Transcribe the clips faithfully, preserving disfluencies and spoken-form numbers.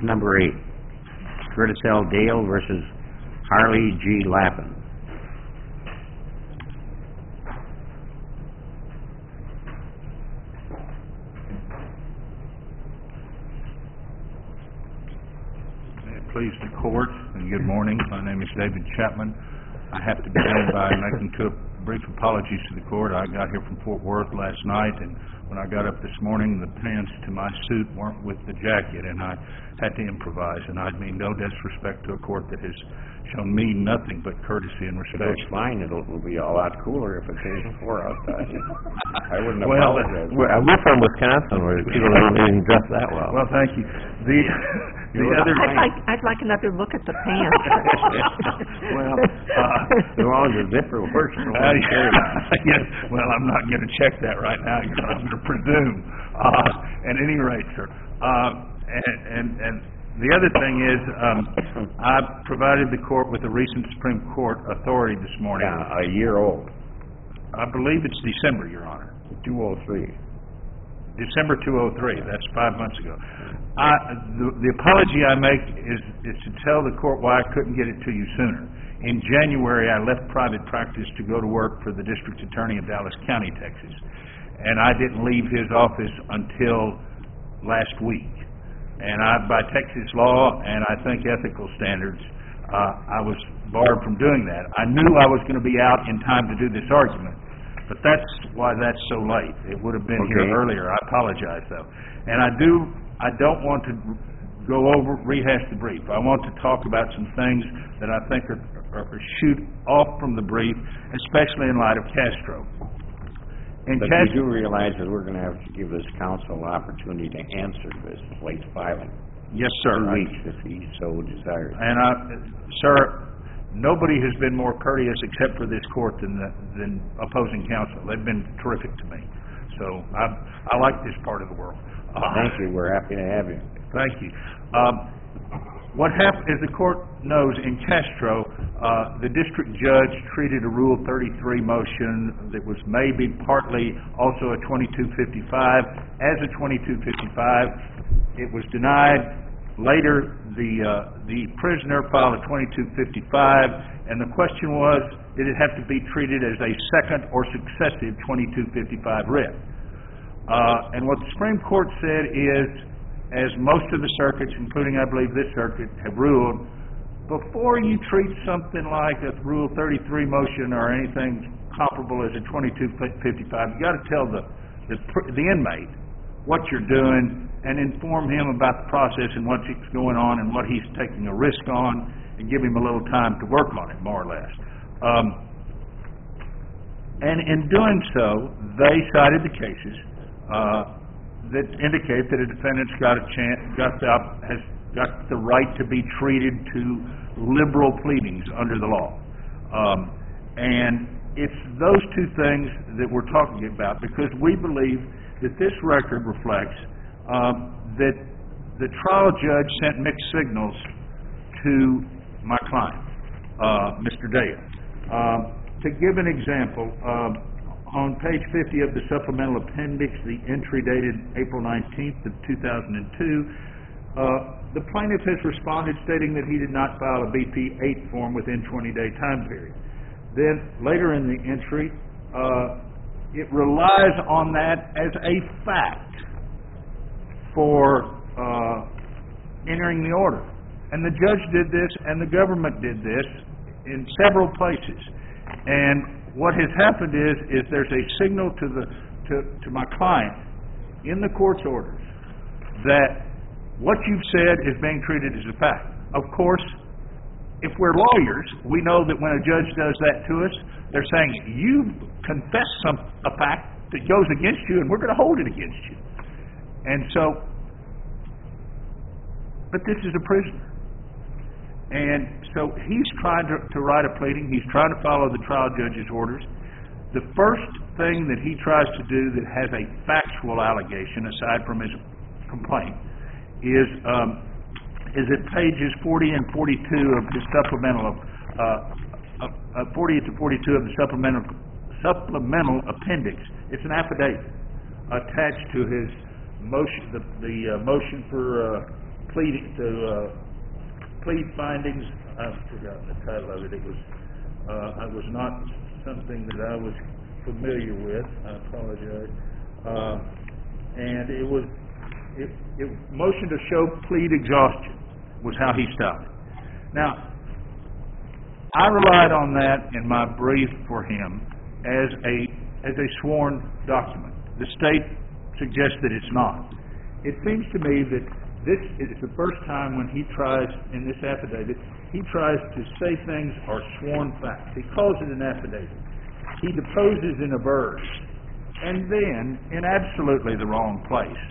number eight, Curtis L. Dale versus Harley G. Lappin. May it please the court, and good morning. My name is David Chapman. I have to begin by making two brief apologies to the court. I got here from Fort Worth last night, and when I got up this morning, the pants to my suit weren't with the jacket, and I had to improvise. And I mean no disrespect to a court that has shown me nothing but courtesy and respect. It's fine. It'll, it'll be a lot cooler if it's eighty-four outside. I wouldn't well, apologize. We're, we're from Wisconsin, where people don't even dress that well. Well, thank you. The the other I'd like I'd like another look at the pants. well, uh, as long as the zipper works. Uh, yes. Well, I'm not going to check that right now. You're not going to presume. Uh, at any rate, sir. Uh, and, and and the other thing is, um, I provided the court with a recent Supreme Court authority this morning. Yeah, a year old. I believe it's December, Your Honor. two oh three. December two oh three. That's five months ago. I, the, the apology I make is, is to tell the court why I couldn't get it to you sooner. In January, I left private practice to go to work for the district attorney of Dallas County, Texas. And I didn't leave his office until last week. And I, by Texas law and I think ethical standards, uh, I was barred from doing that. I knew I was going to be out in time to do this argument, but that's why that's so late. It would have been Okay. here earlier. I apologize, though. And I do, I don't want to go over, rehash the brief. I want to talk about some things that I think are, are, are shoot off from the brief, especially in light of Castro. And But Castro, you do realize that we're going to have to give this counsel an opportunity to answer this late filing. yes, sir. Two I- weeks if he so desires. And I, sir, nobody has been more courteous except for this court than the, than opposing counsel. They've been terrific to me. So I, I like this part of the world. Uh, Thank you. We're happy to have you. Thank you. Um, what happened, as the court knows, in Castro, uh, the district judge treated a Rule thirty-three motion that was maybe partly also a twenty-two fifty-five as a twenty-two fifty-five. It was denied. Later, the uh, the prisoner filed a twenty-two fifty-five, and the question was, did it have to be treated as a second or successive twenty-two fifty-five writ? Uh, and what the Supreme Court said is, as most of the circuits, including I believe this circuit, have ruled, before you treat something like a Rule thirty-three motion or anything comparable as a twenty-two fifty-five, you got to tell the, the the inmate what you're doing and inform him about the process and what's going on and what he's taking a risk on, and give him a little time to work on it, more or less. Um, and in doing so, they cited the cases uh, that indicate that a defendant's got a chance, got the, has got the right to be treated to liberal pleadings under the law. Um, and it's those two things that we're talking about, because we believe that this record reflects um, that the trial judge sent mixed signals to my client, uh, Mister Dale. Um, to give an example, um, on page fifty of the supplemental appendix, the entry dated April nineteenth of two thousand two, uh, the plaintiff has responded stating that he did not file a B P eight form within twenty-day time period. Then later in the entry, uh, it relies on that as a fact for uh, entering the order. And the judge did this, and the government did this in several places. And what has happened is, is there's a signal to the to, to my client in the court's orders that what you've said is being treated as a fact. Of course, if we're lawyers, we know that when a judge does that to us, they're saying, you've confessed some, a fact that goes against you, and we're going to hold it against you. And so, but this is a prisoner. And so he's trying to, to write a pleading. He's trying to follow the trial judge's orders. The first thing that he tries to do that has a factual allegation, aside from his complaint, is um, is at pages forty and forty-two of the supplemental, uh, uh, forty to forty-two of the supplemental supplemental appendix. It's an affidavit attached to his motion, the, the uh, motion for uh, pleading, to, uh, plead findings. I've forgotten the title of it. It was, uh, it was not something that I was familiar with. I apologize. Uh, and it was, it, it, motion to show plead exhaustion was how he stopped it. Now, I relied on that in my brief for him as a as a sworn document. The state suggests that it's not. It seems to me that this is the first time when he tries, in this affidavit, he tries to say things are sworn facts. He calls it an affidavit. He deposes in a verse, and then, in absolutely the wrong place,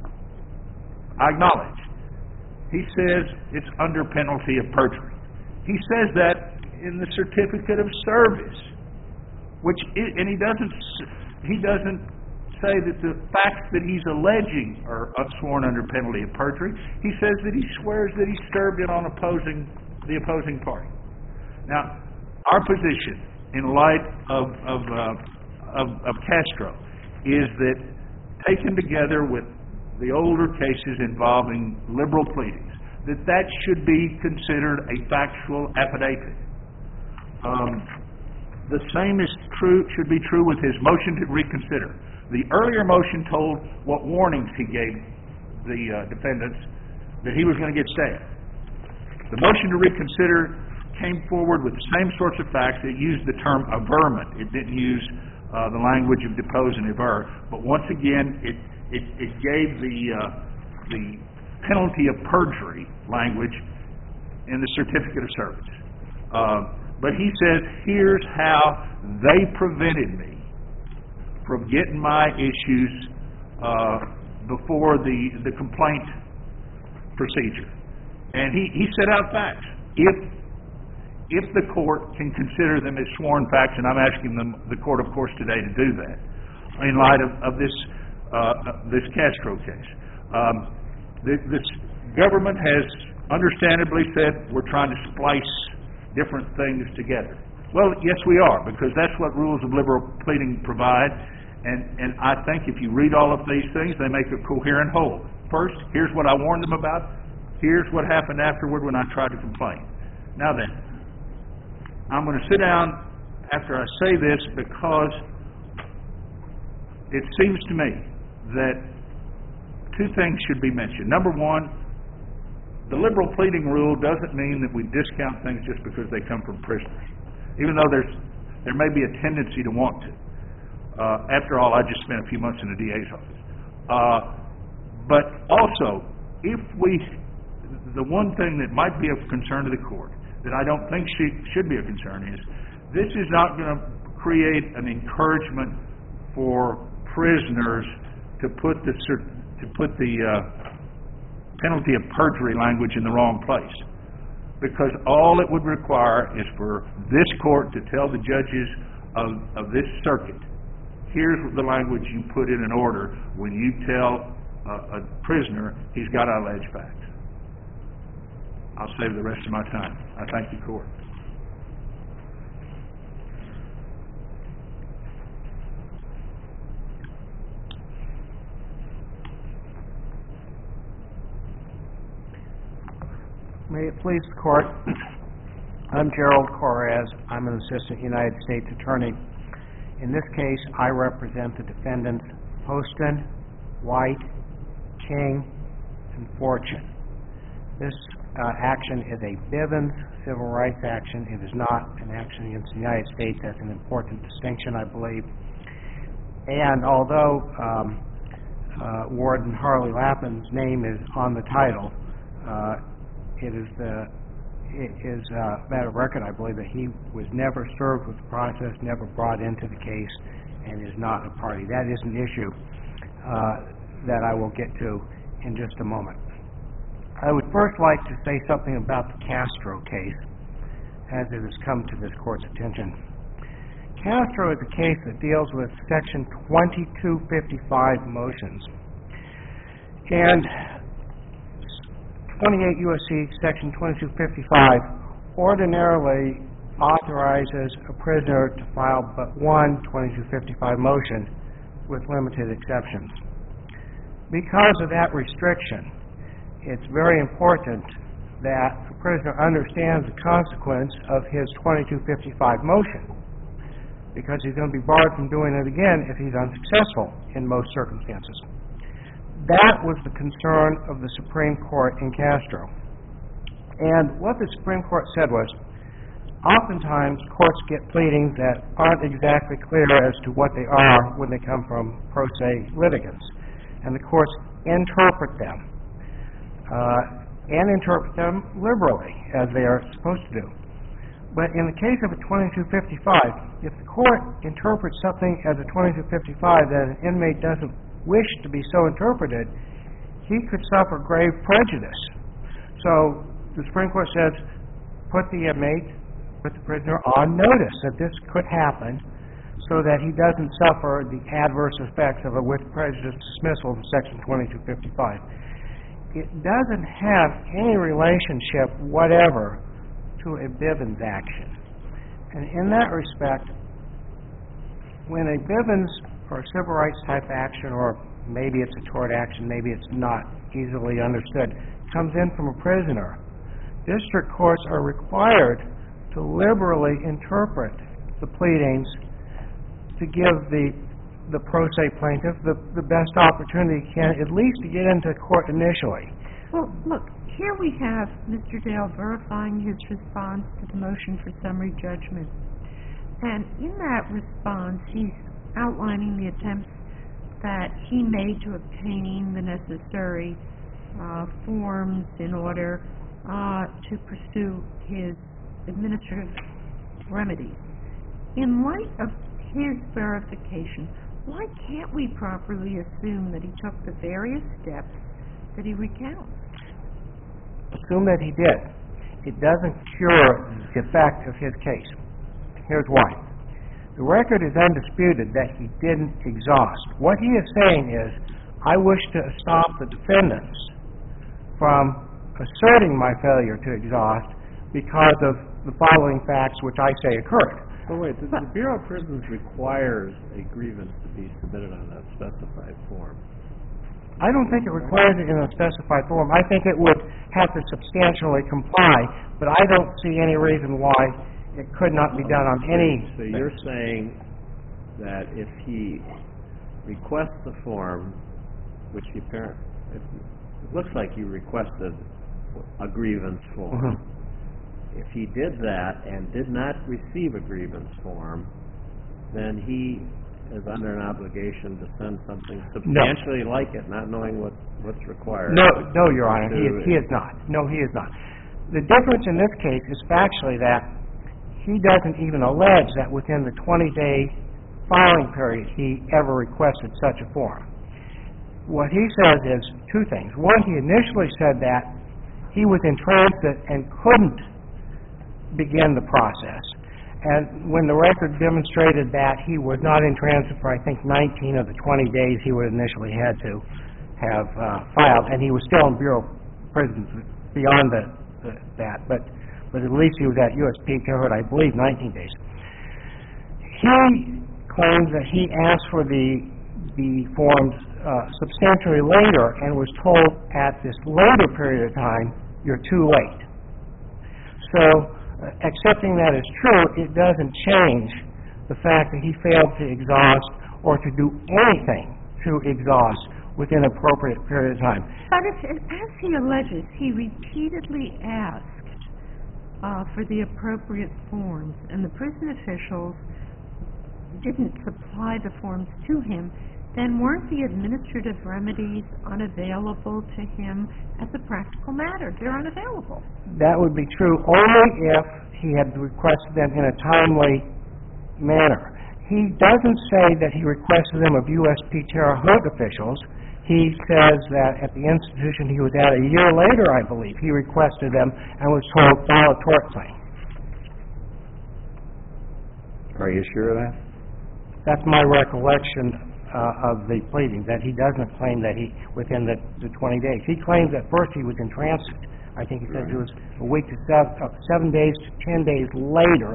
I acknowledge, he says it's under penalty of perjury. He says that in the certificate of service, which is, and he doesn't he doesn't say that the facts that he's alleging are sworn under penalty of perjury. He says that he swears that he served it on opposing the opposing party. Now, our position in light of of, uh, of of Castro is that, taken together with the older cases involving liberal pleadings, that that should be considered a factual affidavit. Um, the same is true, should be true with his motion to reconsider. The earlier motion told what warnings he gave the uh, defendants that he was going to get stayed. The motion to reconsider came forward with the same sorts of facts. It used the term averment. It didn't use uh, the language of depose and aver. But once again, it it, it gave the uh, the penalty of perjury language in the certificate of service. Uh, But he says, here's how they prevented me from getting my issues uh, before the, the complaint procedure. And he, he set out facts. If if the court can consider them as sworn facts, and I'm asking them, the court, of course, today to do that, in light of, of this uh, this Castro case. Um, the, this government has understandably said we're trying to splice different things together. Well, yes, we are, because that's what rules of liberal pleading provide, and, and I think if you read all of these things, they make a coherent whole. First, here's what I warned them about. Here's what happened afterward when I tried to complain. Now then, I'm going to sit down after I say this because it seems to me that two things should be mentioned. Number one, the liberal pleading rule doesn't mean that we discount things just because they come from prisoners, even though there's there may be a tendency to want to. Uh, after all, I just spent a few months in the D A's office. Uh, but also, if we, the one thing that might be of concern to the court, that I don't think should, should be a concern, is this is not going to create an encouragement for prisoners to put the to put the uh, penalty of perjury language in the wrong place, because all it would require is for this court to tell the judges of, of this circuit, here's the language you put in an order when you tell a, a prisoner he's got to allege facts. I'll save the rest of my time. I thank the court. May it please the court, I'm Gerald Correz. I'm an assistant United States attorney. In this case, I represent the defendants Poston, White, King, and Fortune. This uh, action is a Bivens civil rights action. It is not an action against the United States. That's an important distinction, I believe. And although um, uh, Warden Harley Lappin's name is on the title, uh, It is the it is a matter of record, I believe, that he was never served with the process, never brought into the case, and is not a party. That is an issue uh, that I will get to in just a moment. I would first like to say something about the Castro case, as it has come to this court's attention. Castro is a case that deals with Section twenty-two fifty-five motions, and twenty-eight U S C Section twenty-two fifty-five ordinarily authorizes a prisoner to file but one twenty-two fifty-five motion with limited exceptions. Because of that restriction, it's very important that the prisoner understands the consequence of his twenty-two fifty-five motion, because he's going to be barred from doing it again if he's unsuccessful in most circumstances. That was the concern of the Supreme Court in Castro. And what the Supreme Court said was, oftentimes courts get pleadings that aren't exactly clear as to what they are when they come from pro se litigants. And the courts interpret them, uh, and interpret them liberally, as they are supposed to do. But in the case of a twenty-two fifty-five, if the court interprets something as a twenty-two fifty-five that an inmate doesn't wish to be so interpreted, he could suffer grave prejudice. So the Supreme Court says, put the inmate, put the prisoner on notice that this could happen, so that he doesn't suffer the adverse effects of a with prejudice dismissal from Section twenty-two fifty-five. It doesn't have any relationship whatever to a Bivens action. And in that respect, when a Bivens or a civil rights type action, or maybe it's a tort action, maybe it's not easily understood, comes in from a prisoner, district courts are required to liberally interpret the pleadings to give the the pro se plaintiff the, the best opportunity he can, at least to get into court initially. Well, look, here we have Mister Dale verifying his response to the motion for summary judgment. And in that response, he's outlining the attempts that he made to obtain the necessary uh, forms in order uh, to pursue his administrative remedies. In light of his verification, why can't we properly assume that he took the various steps that he recounts? Assume that he did. It doesn't cure the effect of his case. Here's why. The record is undisputed that he didn't exhaust. What he is saying is, I wish to stop the defendants from asserting my failure to exhaust because of the following facts which I say occurred. But wait, the, the Bureau of Prisons requires a grievance to be submitted on that specified form. I don't think it requires it in a specified form. I think it would have to substantially comply, but I don't see any reason why it could not be done on any... So you're saying that if he requests the form, which he apparently... It looks like you requested a grievance form. Mm-hmm. If he did that and did not receive a grievance form, then he is under an obligation to send something substantially no. like it, not knowing what, what's required. No, no, Your Honor, he is, he is not. No, he is not. The difference in this case is factually that he doesn't even allege that within the twenty-day filing period he ever requested such a form. What he says is two things. One, he initially said that he was in transit and couldn't begin the process. And when the record demonstrated that he was not in transit for, I think, nineteen of the twenty days he would initially had to have uh, filed, and he was still in Bureau of Prisons beyond the, the, that, but, but at least he was at U S P period, I believe, nineteen days. He claims that he asked for the, the forms uh, substantially later and was told at this later period of time, you're too late. So, accepting that is true, it doesn't change the fact that he failed to exhaust or to do anything to exhaust within an appropriate period of time. But if, as he alleges, he repeatedly asked uh, for the appropriate forms, and the prison officials didn't supply the forms to him, then weren't the administrative remedies unavailable to him as a practical matter? They're unavailable. That would be true only if he had requested them in a timely manner. He doesn't say that he requested them of U S P Terre Haute officials. He says that at the institution he was at a year later, I believe, he requested them and was told, file a tort claim. Are you sure of that? That's my recollection Uh, of the pleading, that he doesn't claim that he, within the, the twenty days. He claims at first he was in transit. I think he says it was a week to seven, uh, seven days to ten days later.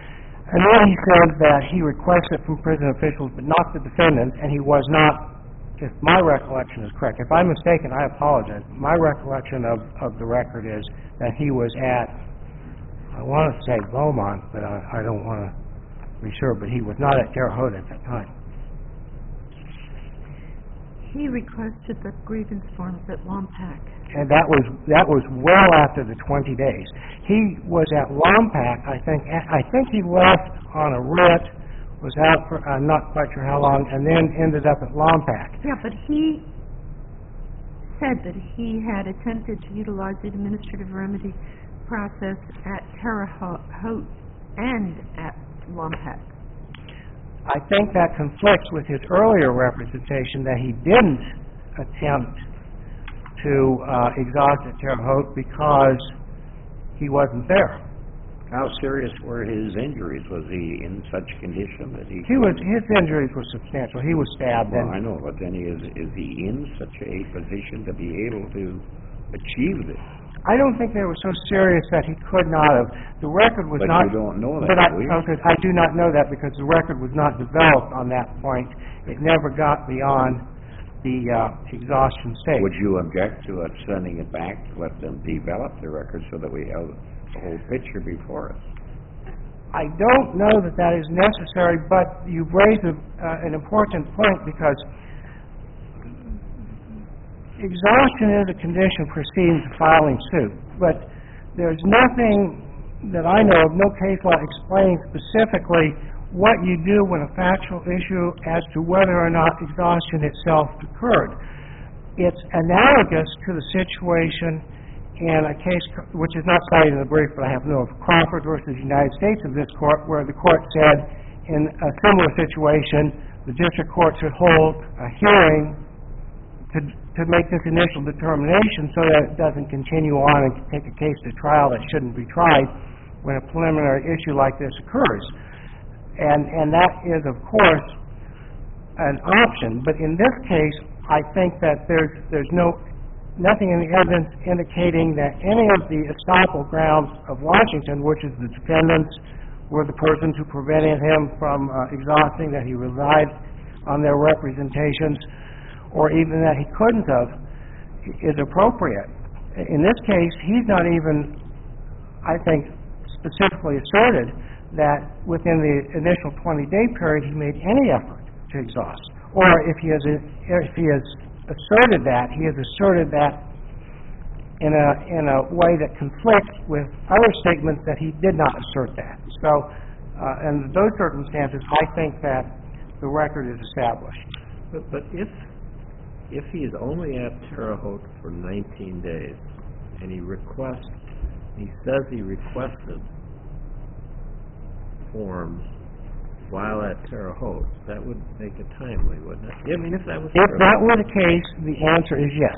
And then he says that he requested from prison officials, but not the defendants, and he was not if my recollection is correct, if I'm mistaken, I apologize. My recollection of, of the record is that he was at, I want to say Beaumont, but I, I don't want to be sure, but he was not at Terre Haute at that time. He requested the grievance forms at Lompoc. And that was, that was well after the twenty days. He was at Lompoc, I think, I think he left on a writ, was out for, I'm not quite sure how long, and then ended up at Lompoc. Yeah, but he said that he had attempted to utilize the administrative remedy process at Terre Haute and at Lompoc. I think that conflicts with his earlier representation that he didn't attempt to uh, exhaust at Terre Haute because he wasn't there. How serious were his injuries? Was he in such condition that he... He was, his injuries were substantial. He was stabbed. Well, and I know, but then is, is he in such a position to be able to achieve this? I don't think they were so serious that he could not have. The record was But not... you don't know that, But I, do you? okay, I do not know that because the record was not developed on that point. It never got beyond the uh, exhaustion stage. Would you object to us sending it back to let them develop the record so that we have the whole picture before us? I don't know that that is necessary, but you've raised a, uh, an important point because exhaustion is a condition preceding the filing suit, but there's nothing that I know of, no case law explaining specifically what you do when a factual issue as to whether or not exhaustion itself occurred. It's analogous to the situation in a case which is not cited in the brief, but I happen to know of, Crawford versus United States of this court, where the court said in a similar situation the district court should hold a hearing to to make this initial determination so that it doesn't continue on and take a case to trial that shouldn't be tried when a preliminary issue like this occurs. And and that is, of course, an option. But in this case, I think that there's there's no nothing in the evidence indicating that any of the estoppel grounds of Washington, which is the defendants were the persons who prevented him from uh, exhausting, that he relied on their representations, or even that he couldn't have, is appropriate. In this case, he's not even, I think, specifically asserted that within the initial twenty-day period he made any effort to exhaust. Or if he has, if he has asserted that, he has asserted that in a, in a way that conflicts with other statements that he did not assert that. So, uh, in those circumstances, I think that the record is established. But, but if if he is only at Terre Haute for nineteen days and he requests, he says he requested forms while at Terre Haute, that would make it timely, wouldn't it? I mean, if that was If true. that were the case, the answer is yes.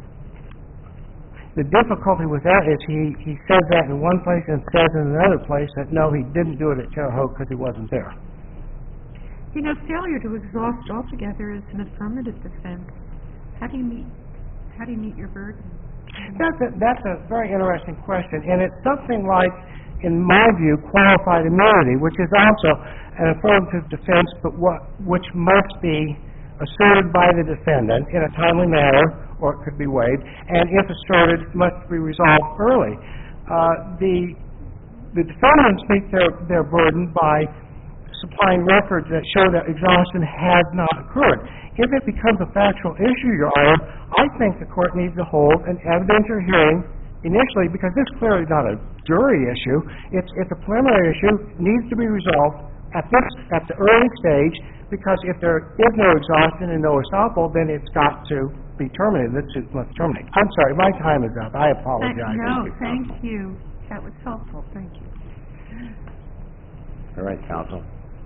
The difficulty with that is he, he says that in one place and says in another place that no, he didn't do it at Terre Haute because he wasn't there. You know, failure to exhaust altogether is an affirmative defense. How do you meet, how do you meet your burden? That's a, that's a very interesting question, and it's something like, in my view, qualified immunity, which is also an affirmative defense, but what, which must be asserted by the defendant in a timely manner, or it could be waived, and if asserted, must be resolved early. Uh, the the defendants meet their, their burden by supplying records that show that exhaustion has not occurred. If it becomes a factual issue, Your Honor, I think the court needs to hold an evidentiary hearing initially, because this is clearly not a jury issue. It's, it's a preliminary issue, needs to be resolved at this at the early stage, because if there is no exhaustion and no estoppel, then it's got to be terminated. The suit must terminate. I'm sorry, my time is up. I apologize. No, thank you. That was helpful. Thank you. All right, counsel.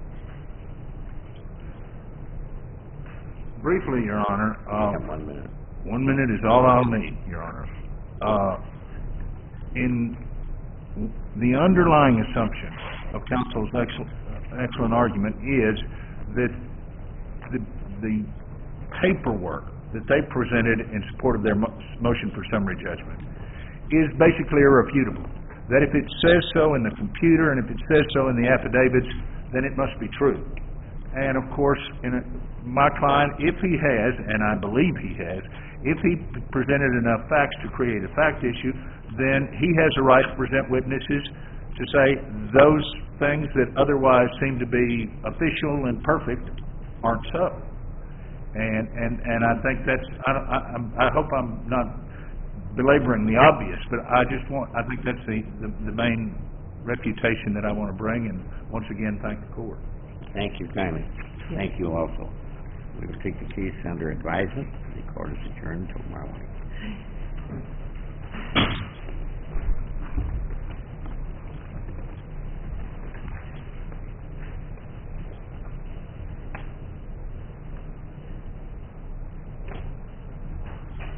Briefly, Your Honor, uh, You have one minute. one minute is all I'll need, Your Honor. Uh, in the underlying assumption of counsel's excellent, excellent argument is that the, the paperwork that they presented in support of their mo- motion for summary judgment is basically irrefutable. That if it says so in the computer and if it says so in the affidavits, then it must be true. And of course, in a, my client, if he has, and I believe he has, if he presented enough facts to create a fact issue, then he has a right to present witnesses to say those things that otherwise seem to be official and perfect aren't so. And and and I think that's I don't- I, I'm- I hope I'm not belaboring the obvious, but I just want I think that's the, the the main reputation that I want to bring. And once again, thank the court. Thank you kindly. Thank you also. We will take the case under advisement. The court is adjourned until tomorrow morning.